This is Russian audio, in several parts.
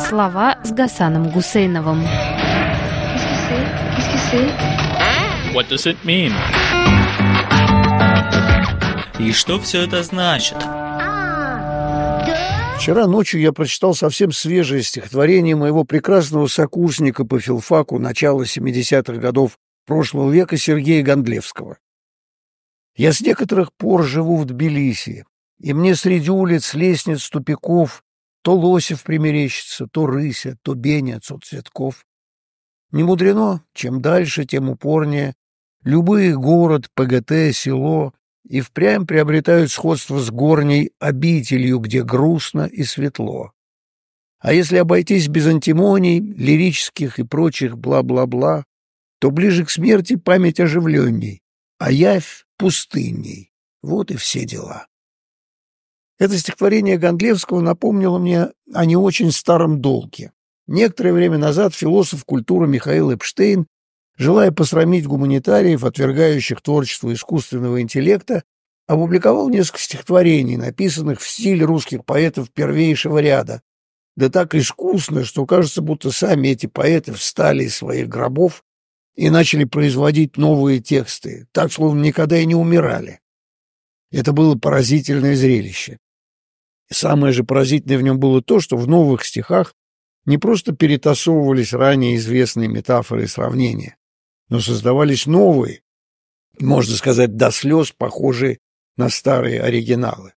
Слова с Гасаном Гусейновым. What does it mean? И что все это значит? Вчера ночью я прочитал совсем свежее стихотворение моего прекрасного сокурсника по филфаку начала 70-х годов прошлого века Сергея Гондлевского. «Я с некоторых пор живу в Тбилиси, и мне среди улиц, лестниц, тупиков то Лосев примерещится, то Рыся, то Беня, то Цветков. Не мудрено, чем дальше, тем упорнее. Любые город, ПГТ, село и впрямь приобретают сходство с горней обителью, где грустно и светло. А если обойтись без антимоний, лирических и прочих бла-бла-бла, то ближе к смерти память оживленней, а явь пустынней. Вот и все дела». Это стихотворение Гондлевского напомнило мне о не очень старом долге. Некоторое время назад философ культуры Михаил Эпштейн, желая посрамить гуманитариев, отвергающих творчество искусственного интеллекта, опубликовал несколько стихотворений, написанных в стиле русских поэтов первейшего ряда. Да так искусно, что кажется, будто сами эти поэты встали из своих гробов и начали производить новые тексты, так, словно никогда и не умирали. Это было поразительное зрелище. И самое же поразительное в нем было то, что в новых стихах не просто перетасовывались ранее известные метафоры и сравнения, но создавались новые, можно сказать, до слез похожие на старые оригиналы.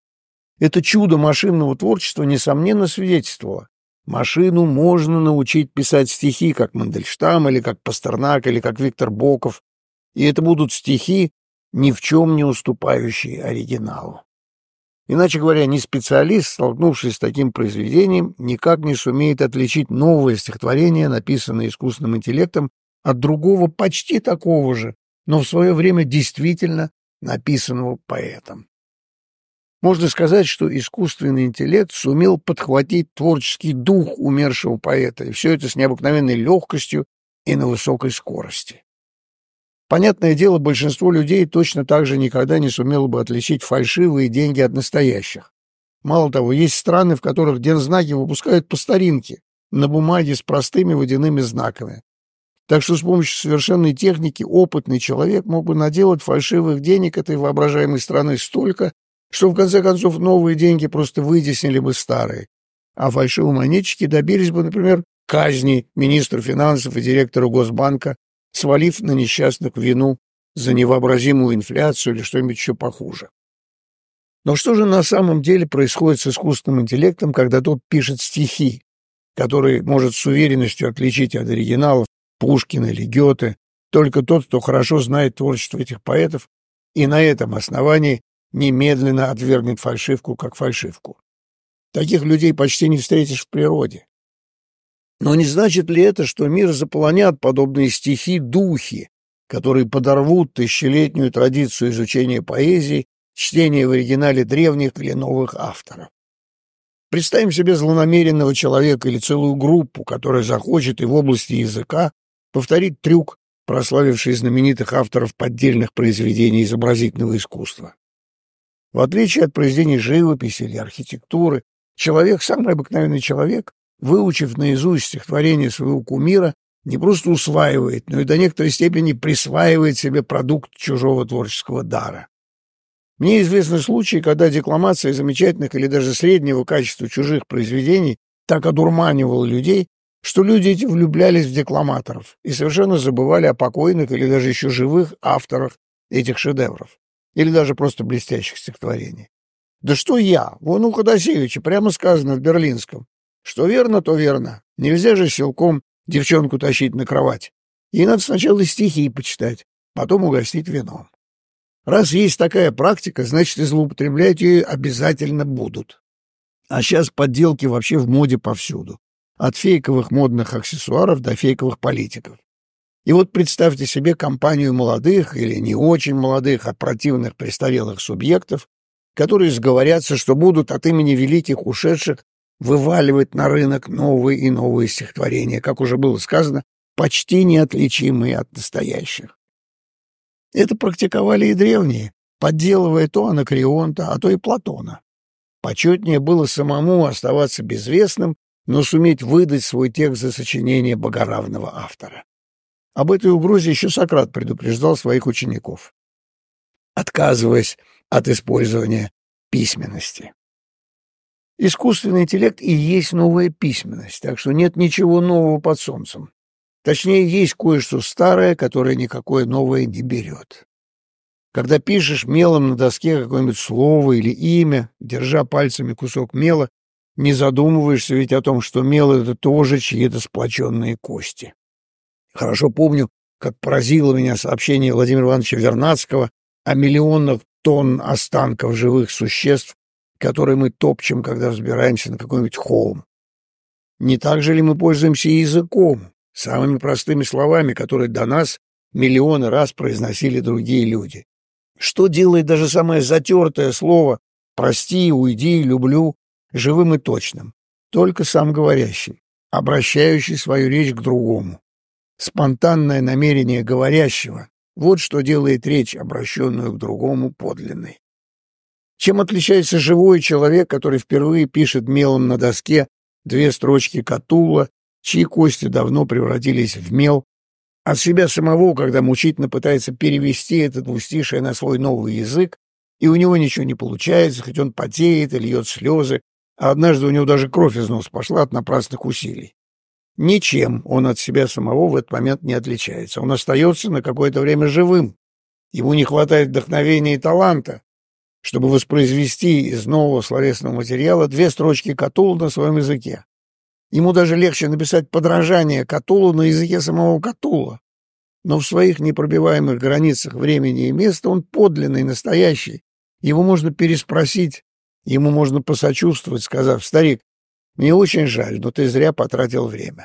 Это чудо машинного творчества, несомненно, свидетельствовало: машину можно научить писать стихи, как Мандельштам, или как Пастернак, или как Виктор Боков, и это будут стихи, ни в чем не уступающие оригиналу. Иначе говоря, ни специалист, столкнувшись с таким произведением, никак не сумеет отличить новое стихотворение, написанное искусственным интеллектом, от другого почти такого же, но в свое время действительно написанного поэтом. Можно сказать, что искусственный интеллект сумел подхватить творческий дух умершего поэта, и все это с необыкновенной легкостью и на высокой скорости. Понятное дело, большинство людей точно так же никогда не сумело бы отличить фальшивые деньги от настоящих. Мало того, есть страны, в которых дензнаки выпускают по старинке, на бумаге с простыми водяными знаками. Так что с помощью совершенной техники опытный человек мог бы наделать фальшивых денег этой воображаемой страны столько, что в конце концов новые деньги просто вытеснили бы старые, а фальшивомонетчики добились бы, например, казни министра финансов и директора Госбанка, свалив на несчастных вину за невообразимую инфляцию или что-нибудь еще похуже. Но что же на самом деле происходит с искусственным интеллектом, когда тот пишет стихи, которые может с уверенностью отличить от оригиналов Пушкина или Гёте только тот, кто хорошо знает творчество этих поэтов и на этом основании немедленно отвергнет фальшивку как фальшивку? Таких людей почти не встретишь в природе. Но не значит ли это, что мир заполонят подобные стихи духи, которые подорвут тысячелетнюю традицию изучения поэзии, чтения в оригинале древних или новых авторов? Представим себе злонамеренного человека или целую группу, которая захочет и в области языка повторить трюк, прославивший знаменитых авторов поддельных произведений изобразительного искусства. В отличие от произведений живописи или архитектуры, человек, самый обыкновенный человек, выучив наизусть стихотворение своего кумира, не просто усваивает, но и до некоторой степени присваивает себе продукт чужого творческого дара. Мне известны случаи, когда декламация замечательных или даже среднего качества чужих произведений так одурманивала людей, что люди эти влюблялись в декламаторов и совершенно забывали о покойных или даже еще живых авторах этих шедевров, или даже просто блестящих стихотворений. Да что я, вон у Ходосевича прямо сказано в Берлинском: что верно, то верно. Нельзя же силком девчонку тащить на кровать. Ей надо сначала стихи почитать, потом угостить вином. Раз есть такая практика, значит, и злоупотреблять ее обязательно будут. А сейчас подделки вообще в моде повсюду. От фейковых модных аксессуаров до фейковых политиков. И вот представьте себе компанию молодых или не очень молодых, а противных престарелых субъектов, которые сговорятся, что будут от имени великих ушедших вываливать на рынок новые и новые стихотворения, как уже было сказано, почти неотличимые от настоящих. Это практиковали и древние, подделывая то Анакреонта, а то и Платона. Почетнее было самому оставаться безвестным но суметь выдать свой текст за сочинение богоравного автора. Об этой угрозе еще Сократ предупреждал своих учеников, отказываясь от использования письменности. Искусственный интеллект и есть новая письменность, так что нет ничего нового под солнцем. Точнее, есть кое-что старое, которое никакое новое не берет. Когда пишешь мелом на доске какое-нибудь слово или имя, держа пальцами кусок мела, не задумываешься ведь о том, что мел — это тоже чьи-то сплоченные кости. Хорошо помню, как поразило меня сообщение Владимира Ивановича Вернадского о миллионах тонн останков живых существ, которые мы топчем, когда взбираемся на какой-нибудь холм. Не так же ли мы пользуемся языком, самыми простыми словами, которые до нас миллионы раз произносили другие люди? Что делает даже самое затертое слово «прости», «уйди», «люблю» живым и точным? Только сам говорящий, обращающий свою речь к другому. Спонтанное намерение говорящего — вот что делает речь, обращенную к другому, подлинной. Чем отличается живой человек, который впервые пишет мелом на доске 2 строчки Катулла, чьи кости давно превратились в мел, от себя самого, когда мучительно пытается перевести это двустишее на свой новый язык, и у него ничего не получается, хоть он потеет и льет слезы, а однажды у него даже кровь из носа пошла от напрасных усилий. Ничем он от себя самого в этот момент не отличается. Он остается на какое-то время живым. Ему не хватает вдохновения и таланта, чтобы воспроизвести из нового словесного материала 2 строчки Катулла на своем языке. Ему даже легче написать подражание Катуллу на языке самого Катулла. Но в своих непробиваемых границах времени и места он подлинный, настоящий. Его можно переспросить, ему можно посочувствовать, сказав: «Старик, мне очень жаль, но ты зря потратил время».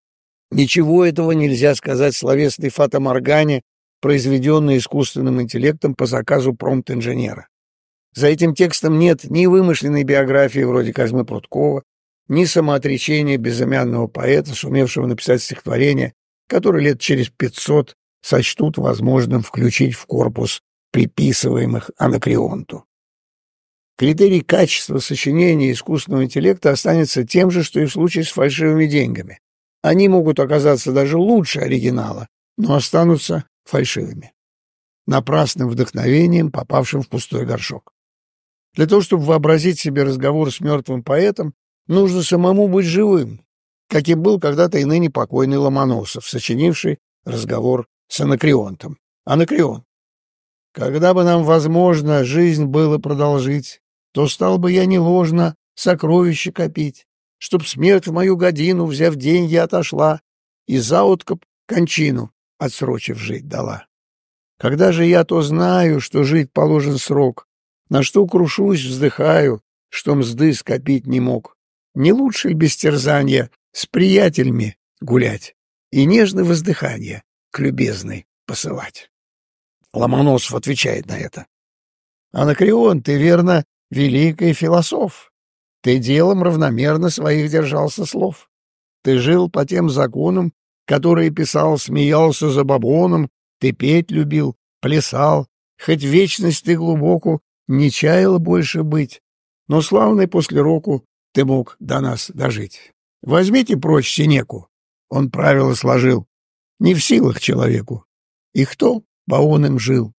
Ничего этого нельзя сказать словесной фатаморгане, произведенной искусственным интеллектом по заказу промпт-инженера. За этим текстом нет ни вымышленной биографии вроде Козьмы Прудкова, ни самоотречения безымянного поэта, сумевшего написать стихотворение, которое лет через 500 сочтут возможным включить в корпус приписываемых Анакреонту. Критерий качества сочинения искусственного интеллекта останется тем же, что и в случае с фальшивыми деньгами. Они могут оказаться даже лучше оригинала, но останутся фальшивыми, напрасным вдохновением, попавшим в пустой горшок. Для того, чтобы вообразить себе разговор с мертвым поэтом, нужно самому быть живым, каким был когда-то и ныне покойный Ломоносов, сочинивший разговор с Анакреонтом. Анакреон: «Когда бы нам, возможно, жизнь было продолжить, то стал бы я неложно сокровища копить, чтоб смерть в мою годину, взяв деньги, отошла, и за откуп кончину, отсрочив жить, дала. Когда же я то знаю, что жить положен срок, на что крушусь, вздыхаю, что мзды скопить не мог. Не лучше ли без терзания с приятелями гулять и нежное воздыхание к любезной посылать?» Ломоносов отвечает на это: «Анакреон, ты, верно, великий философ. Ты делом равномерно своих держался слов. Ты жил по тем законам, которые писал, смеялся за бабоном, ты петь любил, плясал, хоть вечность ты глубоку не чаяла больше быть, но славный после року ты мог до нас дожить. Возьмите прочь Сенеку, он правила сложил, не в силах человеку, и кто по он им жил».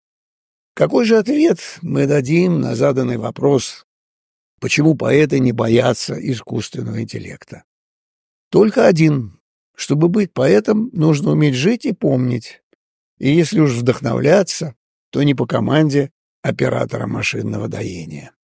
Какой же ответ мы дадим на заданный вопрос, почему поэты не боятся искусственного интеллекта? Только один: чтобы быть поэтом, нужно уметь жить и помнить, и если уж вдохновляться, то не по команде оператора машинного доения.